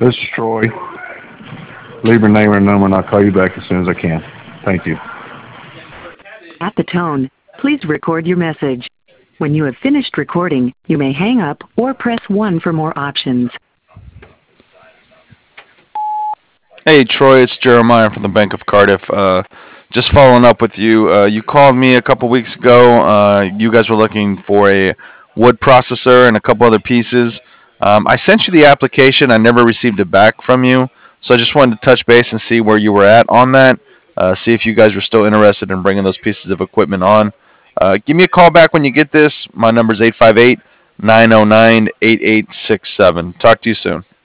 This is Troy. Leave your name and number, and I'll call you back as soon as I can. Thank you. At the tone, please record your message. When you have finished recording, you may hang up or press 1 for more options. Hey, Troy, it's Jeremiah from the Bank of Cardiff. Just following up with you. You called me a couple weeks ago. You guys were looking for a wood processor and a couple other pieces. I sent you the application. I never received it back from you. So I just wanted to touch base and see where you were at on that. See if you guys were still interested in bringing those pieces of equipment on. Give me a call back when you get this. My number is 858 909 8867. Talk to you soon.